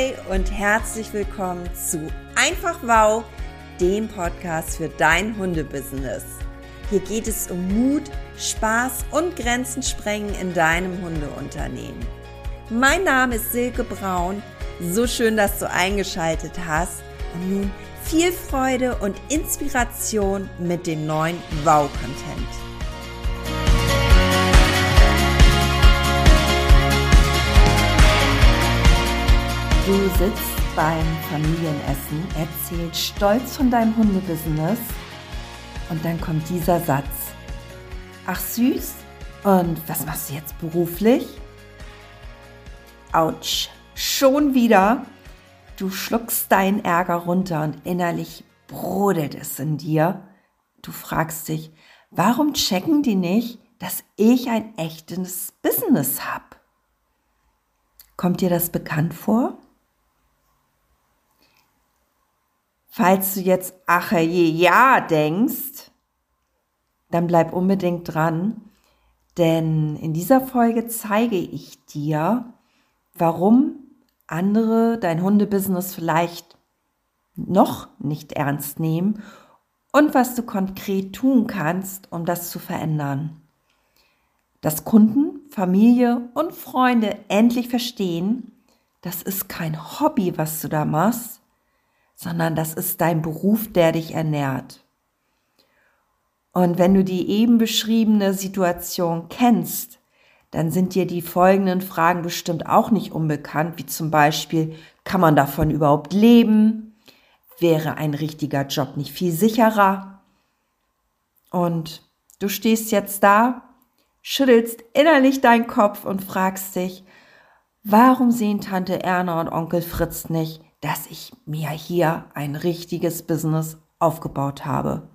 Hi und herzlich willkommen zu Einfach Wow, dem Podcast für dein Hundebusiness. Hier geht es um Mut, Spaß und Grenzen sprengen in deinem Hundeunternehmen. Mein Name ist Silke Braun. So schön, dass du eingeschaltet hast. Und nun viel Freude und Inspiration mit dem neuen Wow-Content. Du sitzt beim Familienessen, erzählst stolz von deinem Hundebusiness und dann kommt dieser Satz. Ach süß, und was machst du jetzt beruflich? Autsch, schon wieder. Du schluckst deinen Ärger runter und innerlich brodelt es in dir. Du fragst dich, warum checken die nicht, dass ich ein echtes Business habe? Kommt dir das bekannt vor? Falls du jetzt ach je, ja denkst, dann bleib unbedingt dran, denn in dieser Folge zeige ich dir, warum andere dein Hundebusiness vielleicht noch nicht ernst nehmen und was du konkret tun kannst, um das zu verändern. Dass Kunden, Familie und Freunde endlich verstehen, das ist kein Hobby, was du da machst, sondern das ist dein Beruf, der dich ernährt. Und wenn du die eben beschriebene Situation kennst, dann sind dir die folgenden Fragen bestimmt auch nicht unbekannt, wie zum Beispiel, kann man davon überhaupt leben? Wäre ein richtiger Job nicht viel sicherer? Und du stehst jetzt da, schüttelst innerlich deinen Kopf und fragst dich, warum sehen Tante Erna und Onkel Fritz nicht, dass ich mir hier ein richtiges Business aufgebaut habe?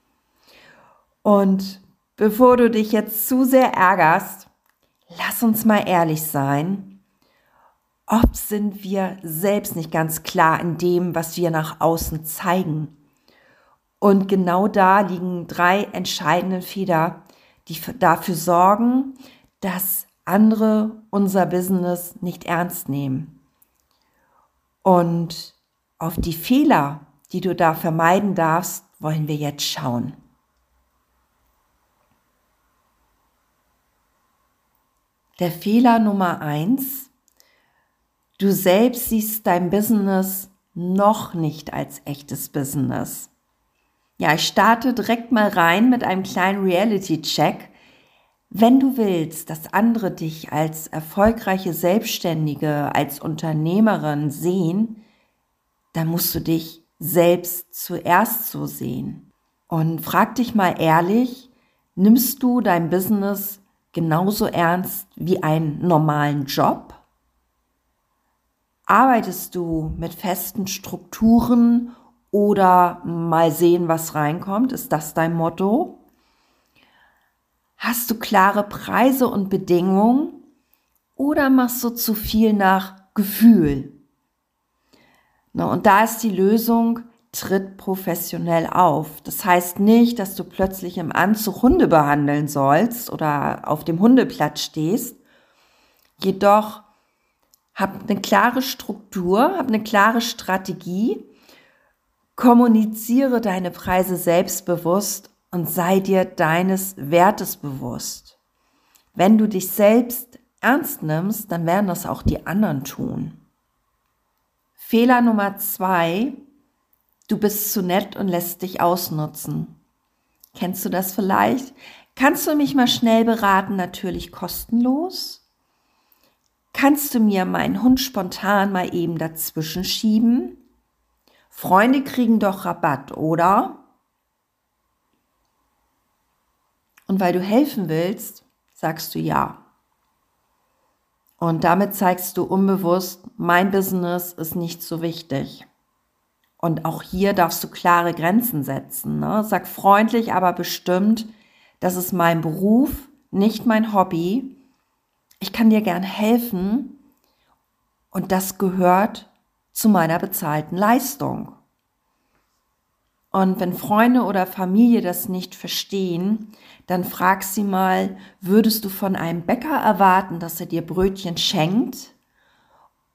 Und bevor du dich jetzt zu sehr ärgerst, lass uns mal ehrlich sein. Oft sind wir selbst nicht ganz klar in dem, was wir nach außen zeigen. Und genau da liegen 3 entscheidende Fehler, die dafür sorgen, dass andere unser Business nicht ernst nehmen. Und auf die Fehler, die du da vermeiden darfst, wollen wir jetzt schauen. Der Fehler Nummer 1, du selbst siehst dein Business noch nicht als echtes Business. Ja, ich starte direkt mal rein mit einem kleinen Reality-Check. Wenn du willst, dass andere dich als erfolgreiche Selbstständige, als Unternehmerin sehen, dann musst du dich selbst zuerst so sehen. Und frag dich mal ehrlich, nimmst du dein Business genauso ernst wie einen normalen Job? Arbeitest du mit festen Strukturen oder mal sehen, was reinkommt? Ist das dein Motto? Hast du klare Preise und Bedingungen oder machst du zu viel nach Gefühl? Und da ist die Lösung, tritt professionell auf. Das heißt nicht, dass du plötzlich im Anzug Hunde behandeln sollst oder auf dem Hundeplatz stehst. Jedoch hab eine klare Struktur, hab eine klare Strategie, kommuniziere deine Preise selbstbewusst und sei dir deines Wertes bewusst. Wenn du dich selbst ernst nimmst, dann werden das auch die anderen tun. Fehler Nummer 2, du bist zu nett und lässt dich ausnutzen. Kennst du das vielleicht? Kannst du mich mal schnell beraten, natürlich kostenlos? Kannst du mir meinen Hund spontan mal eben dazwischen schieben? Freunde kriegen doch Rabatt, oder? Und weil du helfen willst, sagst du ja. Und damit zeigst du unbewusst, mein Business ist nicht so wichtig. Und auch hier darfst du klare Grenzen setzen. Ne? Sag freundlich, aber bestimmt, das ist mein Beruf, nicht mein Hobby. Ich kann dir gern helfen und das gehört zu meiner bezahlten Leistung. Und wenn Freunde oder Familie das nicht verstehen, dann frag sie mal, würdest du von einem Bäcker erwarten, dass er dir Brötchen schenkt?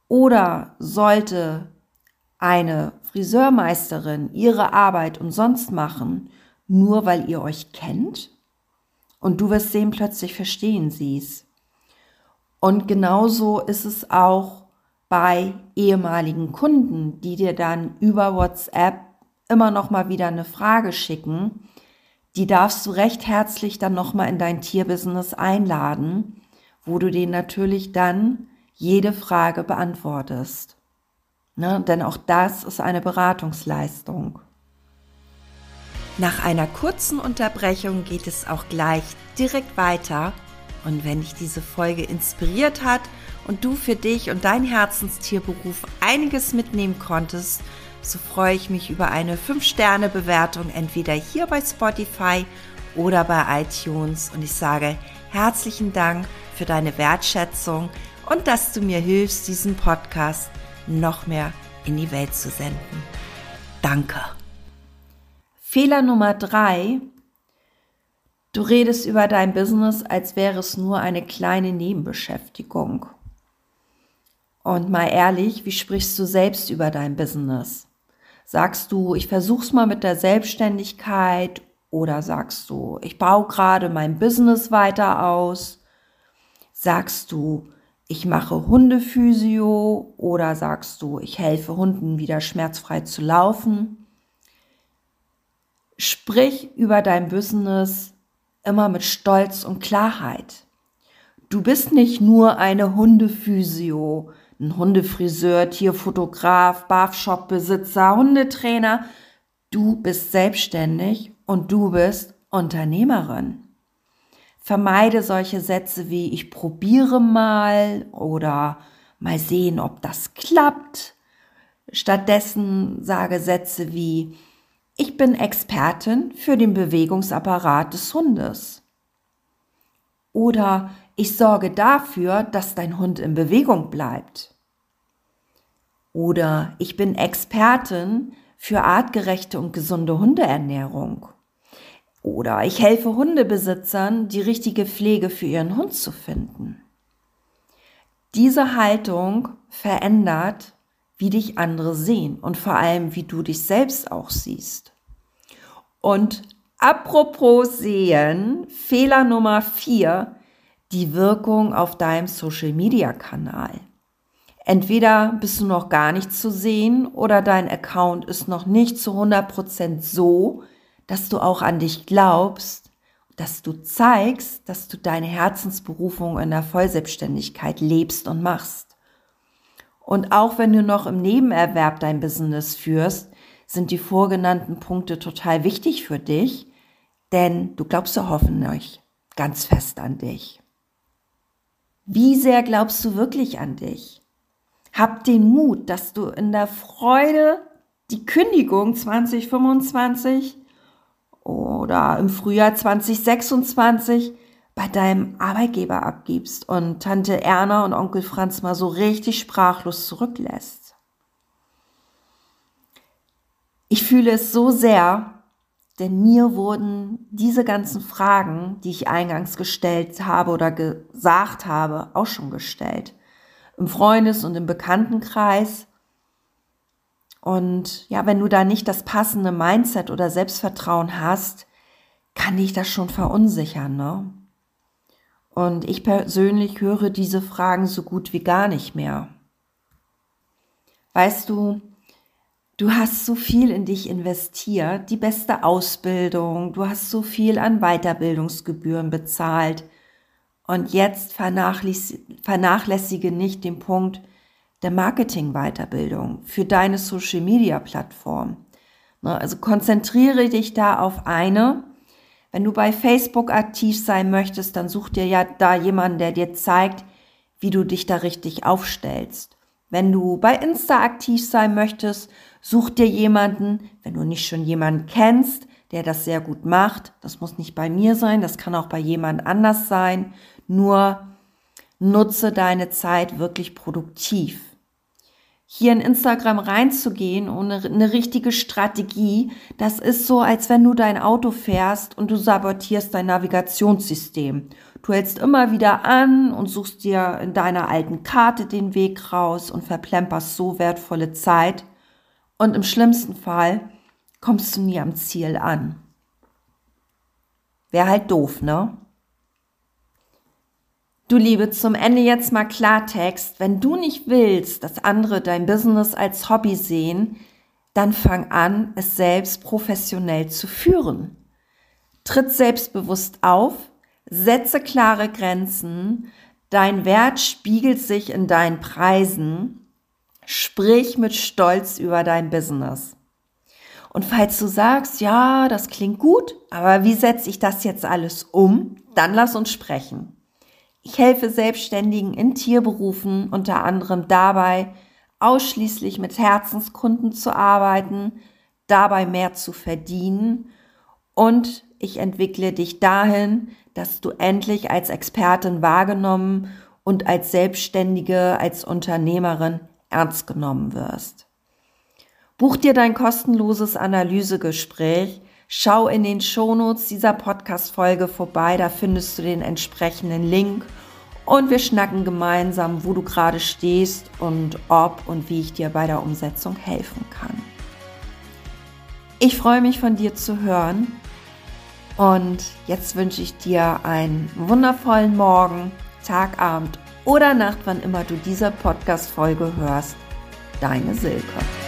Oder sollte eine Friseurmeisterin ihre Arbeit umsonst machen, nur weil ihr euch kennt? Und du wirst sehen, plötzlich verstehen sie es. Und genauso ist es auch bei ehemaligen Kunden, die dir dann über WhatsApp immer noch mal wieder eine Frage schicken. Die darfst du recht herzlich dann noch mal in dein Tierbusiness einladen, wo du denen natürlich dann jede Frage beantwortest. Ne? Denn auch das ist eine Beratungsleistung. Nach einer kurzen Unterbrechung geht es auch gleich direkt weiter. Und wenn dich diese Folge inspiriert hat und du für dich und deinen Herzenstierberuf einiges mitnehmen konntest, so freue ich mich über eine 5-Sterne-Bewertung, entweder hier bei Spotify oder bei iTunes. Und ich sage herzlichen Dank für deine Wertschätzung und dass du mir hilfst, diesen Podcast noch mehr in die Welt zu senden. Danke. Fehler Nummer 3. Du redest über dein Business, als wäre es nur eine kleine Nebenbeschäftigung. Und mal ehrlich, wie sprichst du selbst über dein Business? Sagst du, ich versuch's mal mit der Selbstständigkeit, oder sagst du, ich baue gerade mein Business weiter aus? Sagst du, ich mache Hundephysio, oder sagst du, ich helfe Hunden wieder schmerzfrei zu laufen? Sprich über dein Business immer mit Stolz und Klarheit. Du bist nicht nur eine Hundephysio, ein Hundefriseur, Tierfotograf, Barbershop-Besitzer, Hundetrainer. Du bist selbstständig und du bist Unternehmerin. Vermeide solche Sätze wie ich probiere mal oder mal sehen, ob das klappt. Stattdessen sage Sätze wie ich bin Expertin für den Bewegungsapparat des Hundes. Oder ich sorge dafür, dass dein Hund in Bewegung bleibt. Oder ich bin Expertin für artgerechte und gesunde Hundeernährung. Oder ich helfe Hundebesitzern, die richtige Pflege für ihren Hund zu finden. Diese Haltung verändert, wie dich andere sehen und vor allem, wie du dich selbst auch siehst. Und apropos sehen, Fehler Nummer 4, die Wirkung auf deinem Social-Media-Kanal. Entweder bist du noch gar nicht zu sehen oder dein Account ist noch nicht zu 100% so, dass du auch an dich glaubst, dass du zeigst, dass du deine Herzensberufung in der Vollselbstständigkeit lebst und machst. Und auch wenn du noch im Nebenerwerb dein Business führst, sind die vorgenannten Punkte total wichtig für dich, denn du glaubst ja hoffentlich ganz fest an dich. Wie sehr glaubst du wirklich an dich? Hab den Mut, dass du in der Freude die Kündigung 2025 oder im Frühjahr 2026 bei deinem Arbeitgeber abgibst und Tante Erna und Onkel Franz mal so richtig sprachlos zurücklässt. Ich fühle es so sehr, denn mir wurden diese ganzen Fragen, die ich eingangs gestellt habe oder gesagt habe, auch schon gestellt. Im Freundes- und im Bekanntenkreis. Und ja, wenn du da nicht das passende Mindset oder Selbstvertrauen hast, kann dich das schon verunsichern, ne? Und ich persönlich höre diese Fragen so gut wie gar nicht mehr. Weißt du, du hast so viel in dich investiert, die beste Ausbildung, du hast so viel an Weiterbildungsgebühren bezahlt und jetzt vernachlässige nicht den Punkt der Marketing-Weiterbildung für deine Social-Media-Plattform. Also konzentriere dich da auf eine. Wenn du bei Facebook aktiv sein möchtest, dann such dir ja da jemanden, der dir zeigt, wie du dich da richtig aufstellst. Wenn du bei Insta aktiv sein möchtest, such dir jemanden, wenn du nicht schon jemanden kennst, der das sehr gut macht. Das muss nicht bei mir sein, das kann auch bei jemand anders sein. Nur nutze deine Zeit wirklich produktiv. hier in Instagram reinzugehen ohne eine richtige Strategie, das ist so, als wenn du dein Auto fährst und du sabotierst dein Navigationssystem. Du hältst immer wieder an und suchst dir in deiner alten Karte den Weg raus und verplemperst so wertvolle Zeit. Und im schlimmsten Fall kommst du nie am Ziel an. Wäre halt doof, ne? Du Liebe, zum Ende jetzt mal Klartext. Wenn du nicht willst, dass andere dein Business als Hobby sehen, dann fang an, es selbst professionell zu führen. Tritt selbstbewusst auf, setze klare Grenzen, dein Wert spiegelt sich in deinen Preisen, sprich mit Stolz über dein Business. Und falls du sagst, ja, das klingt gut, aber wie setze ich das jetzt alles um? Dann lass uns sprechen. Ich helfe Selbstständigen in Tierberufen unter anderem dabei, ausschließlich mit Herzenskunden zu arbeiten, dabei mehr zu verdienen und ich entwickle dich dahin, dass du endlich als Expertin wahrgenommen und als Selbstständige, als Unternehmerin ernst genommen wirst. Buch dir dein kostenloses Analysegespräch. Schau in den Shownotes dieser Podcast-Folge vorbei, da findest du den entsprechenden Link und wir schnacken gemeinsam, wo du gerade stehst und ob und wie ich dir bei der Umsetzung helfen kann. Ich freue mich, von dir zu hören und jetzt wünsche ich dir einen wundervollen Morgen, Tag, Abend oder Nacht, wann immer du diese Podcast-Folge hörst. Deine Silke.